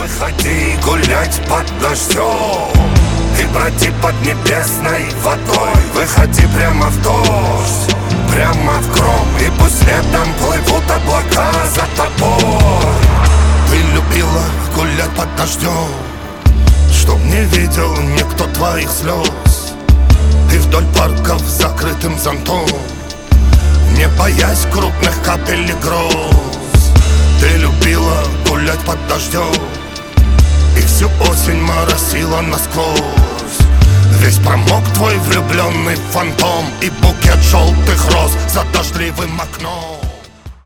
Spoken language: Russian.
Выходи гулять под дождем и броди под небесной водой. Выходи прямо в дождь, прямо в гром, и пусть летом плывут облака за тобой. Ты любила гулять под дождем, чтоб не видел никто твоих слез, и вдоль парков с закрытым зонтом, не боясь крупных капель и гроз. Ты любила гулять под дождем и всю осень моросила насквозь. Весь промок твой влюбленный фантом и букет желтых роз за дождливым окном.